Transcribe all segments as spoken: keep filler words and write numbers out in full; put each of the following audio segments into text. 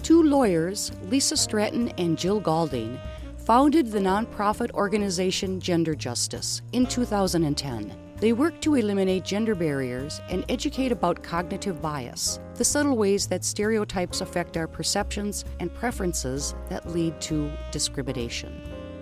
Two lawyers, Lisa Stratton and Jill Galding, founded the nonprofit organization Gender Justice in two thousand ten. They work to eliminate gender barriers and educate about cognitive bias, the subtle ways that stereotypes affect our perceptions and preferences that lead to discrimination.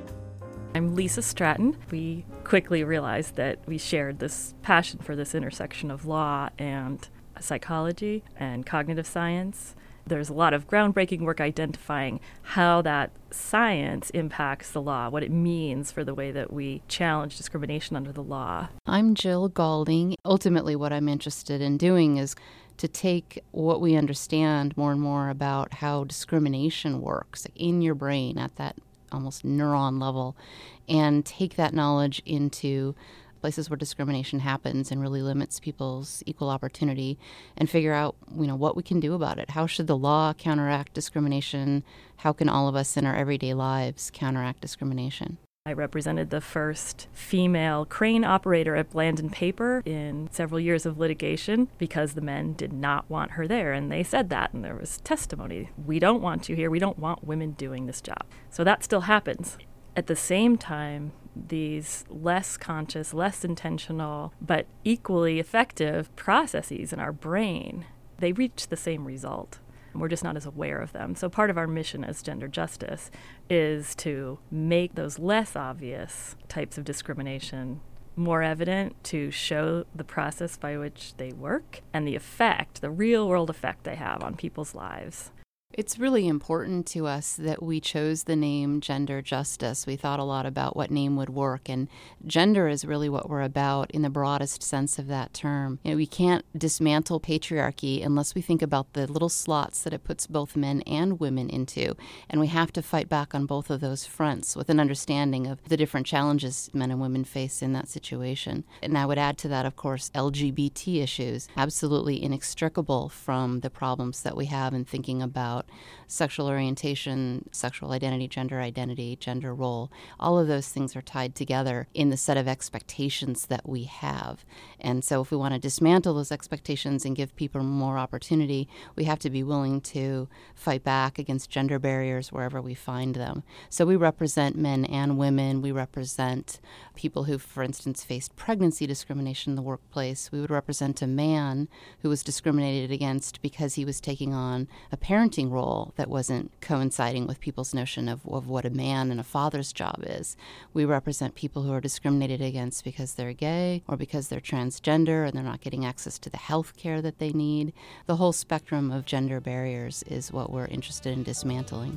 I'm Lisa Stratton. We quickly realized that we shared this passion for this intersection of law and psychology and cognitive science. There's a lot of groundbreaking work identifying how that science impacts the law, what it means for the way that we challenge discrimination under the law. I'm Jill Galding. Ultimately, what I'm interested in doing is to take what we understand more and more about how discrimination works in your brain at that almost neuron level, and take that knowledge into places where discrimination happens and really limits people's equal opportunity, and figure out, you know, what we can do about it. How should the law counteract discrimination? How can all of us in our everyday lives counteract discrimination? I represented the first female crane operator at Blandin Paper in several years of litigation because the men did not want her there, and they said that, and there was testimony. We don't want you here. We don't want women doing this job. So that still happens. At the same time, these less conscious, less intentional, but equally effective processes in our brain, they reach the same result. We're just not as aware of them. So part of our mission as Gender Justice is to make those less obvious types of discrimination more evident, to show the process by which they work and the effect, the real-world effect they have on people's lives. It's really important to us that we chose the name Gender Justice. We thought a lot about what name would work, and gender is really what we're about in the broadest sense of that term. You know, we can't dismantle patriarchy unless we think about the little slots that it puts both men and women into, and we have to fight back on both of those fronts with an understanding of the different challenges men and women face in that situation. And I would add to that, of course, L G B T issues, absolutely inextricable from the problems that we have in thinking about sexual orientation, sexual identity, gender identity, gender role. All of those things are tied together in the set of expectations that we have. And so if we want to dismantle those expectations and give people more opportunity, we have to be willing to fight back against gender barriers wherever we find them. So we represent men and women. We represent people who, for instance, faced pregnancy discrimination in the workplace. We would represent a man who was discriminated against because he was taking on a parenting role that wasn't coinciding with people's notion of, of what a man and a father's job is. We represent people who are discriminated against because they're gay or because they're transgender and they're not getting access to the health care that they need. The whole spectrum of gender barriers is what we're interested in dismantling.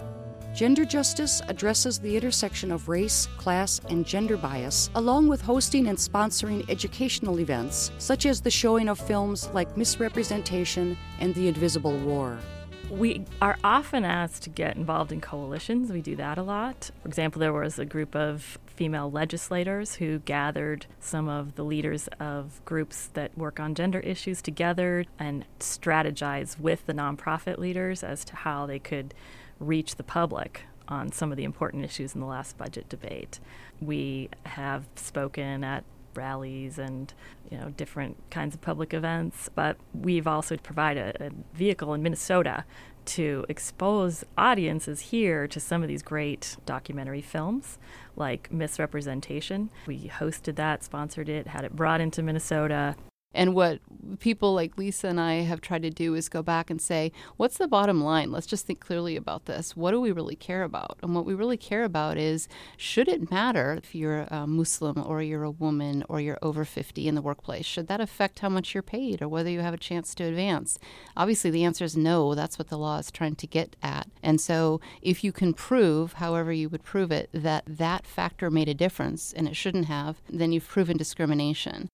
Gender Justice addresses the intersection of race, class, and gender bias, along with hosting and sponsoring educational events, such as the showing of films like Misrepresentation and The Invisible War. We are often asked to get involved in coalitions. We do that a lot. For example, there was a group of female legislators who gathered some of the leaders of groups that work on gender issues together and strategize with the nonprofit leaders as to how they could reach the public on some of the important issues in the last budget debate. We have spoken at rallies and, you know, different kinds of public events, but we've also provided a, a vehicle in Minnesota to expose audiences here to some of these great documentary films like Misrepresentation. We hosted that, sponsored it, had it brought into Minnesota. And what people like Lisa and I have tried to do is go back and say, what's the bottom line? Let's just think clearly about this. What do we really care about? And what we really care about is, should it matter if you're a Muslim or you're a woman or you're over fifty in the workplace? Should that affect how much you're paid or whether you have a chance to advance? Obviously, the answer is no. That's what the law is trying to get at. And so if you can prove, however you would prove it, that that factor made a difference, and it shouldn't have, then you've proven discrimination.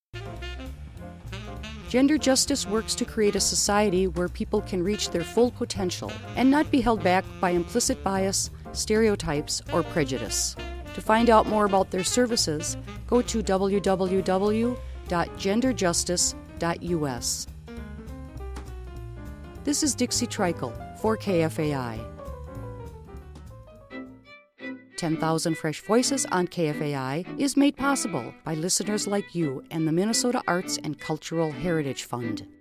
Gender Justice works to create a society where people can reach their full potential and not be held back by implicit bias, stereotypes, or prejudice. To find out more about their services, go to w w w dot gender justice dot u s. This is Dixie Trickle for K F A I. ten thousand Fresh Voices on K F A I is made possible by listeners like you and the Minnesota Arts and Cultural Heritage Fund.